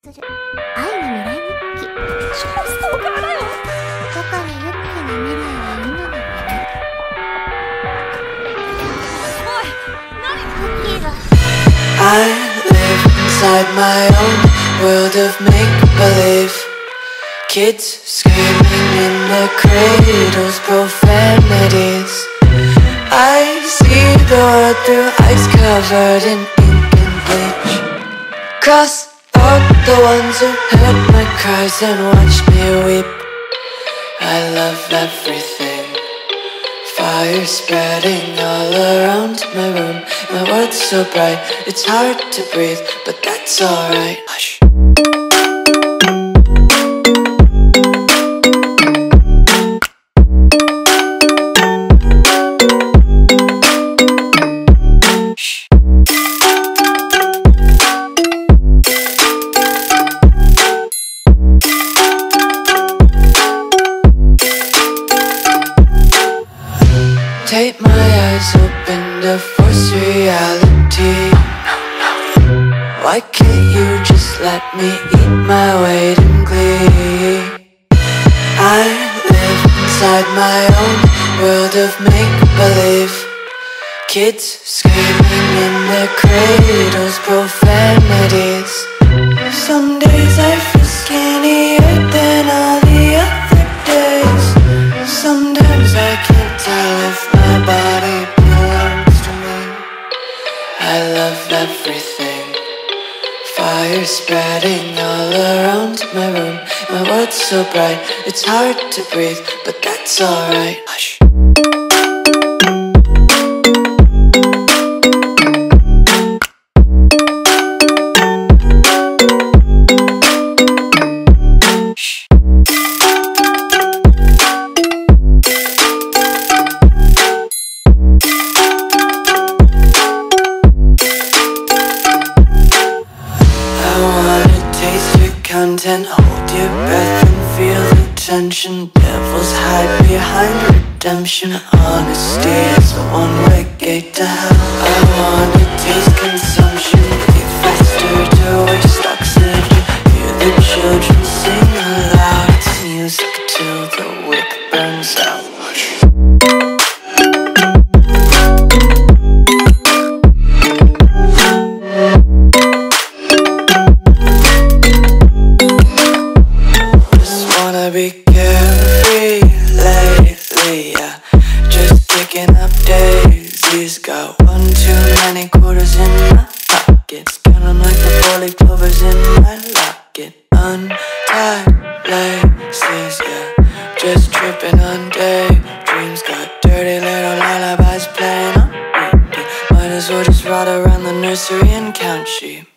する愛の未来日記。超ストーカーだよ。どこにユッキーの未来がいるのだってね。おい、何ユッキーが。 I live inside my own world of make-believe. Kids screaming in the cradles, profanities. I see the world through ice covered in ink and bleach. Cross out the ones who heard my cries and watched me weep. I love everything. Fire spreading all around my room. My world's so bright, it's hard to breathe, but that's alright. Hush. Take my eyes open to force reality. Why can't you just let me eat my weight in glee? I live inside my own world of make-believe. Kids screaming in their cradles, profanities. Some days I feel skinnier than all the other days. Sometimes I can't tell if my body belongs to me. I love everything. Fire spreading all around my room. My world's so bright, it's hard to breathe, but that's alright. Hush. Content, hold your breath and feel the tension. Devils hide behind redemption. Honesty is a one-way gate to hell. I wanna taste consumption. Breathe faster to waste oxygen. Hear the children sing aloud. It's music till the wick burns out. Be carefree lately, yeah. Just picking up daisies. Got one too many quarters in my pockets. Counting like the 4-leaf clovers in my locket. Untied laces, yeah. Just tripping on daydreams. Got dirty little lullabies playing on repeat. Might as well just ride around the nursery and count sheep.